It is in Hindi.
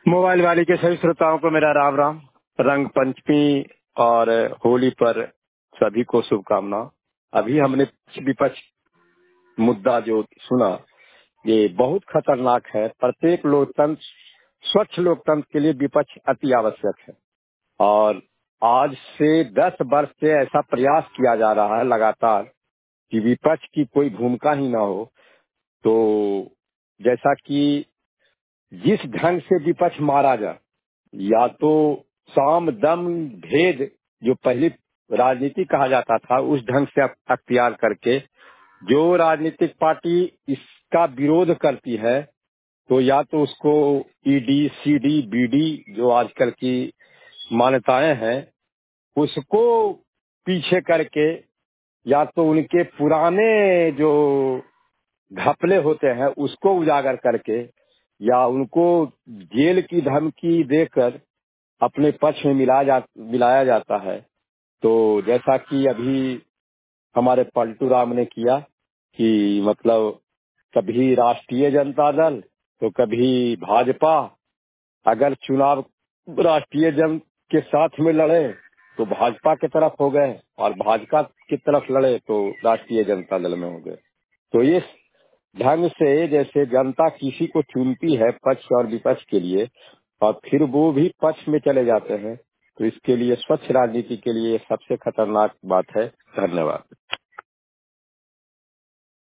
मोबाइल वाली के सभी श्रोताओं को मेरा राम राम। रंग पंचमी और होली पर सभी को शुभकामनाएं। अभी हमने विपक्ष मुद्दा जो सुना, ये बहुत खतरनाक है। प्रत्येक लोकतंत्र, स्वच्छ लोकतंत्र के लिए विपक्ष अति आवश्यक है। और आज से 10 वर्ष से ऐसा प्रयास किया जा रहा है लगातार कि विपक्ष की कोई भूमिका ही ना हो। तो जैसा कि जिस ढंग से विपक्ष मारा जाए, या तो साम दम भेद जो पहले राजनीति कहा जाता था, उस ढंग से अख्तियार करके जो राजनीतिक पार्टी इसका विरोध करती है, तो या तो उसको ईडी, सीडी, बीडी जो आजकल की मान्यताएं हैं, उसको पीछे करके, या तो उनके पुराने जो घपले होते हैं उसको उजागर करके, या उनको जेल की धमकी देकर अपने पक्ष में मिलाया जाता है। तो जैसा कि अभी हमारे पलटू राम ने किया कि मतलब कभी राष्ट्रीय जनता दल तो कभी भाजपा, अगर चुनाव राष्ट्रीय जन के साथ में लड़े तो भाजपा की तरफ हो गए, और भाजपा की तरफ लड़े तो राष्ट्रीय जनता दल में हो गए। तो इस ढंग से जैसे जनता किसी को चुनती है पक्ष और विपक्ष के लिए, और फिर वो भी पक्ष में चले जाते हैं, तो इसके लिए स्वच्छ राजनीति के लिए सबसे खतरनाक बात है। धन्यवाद।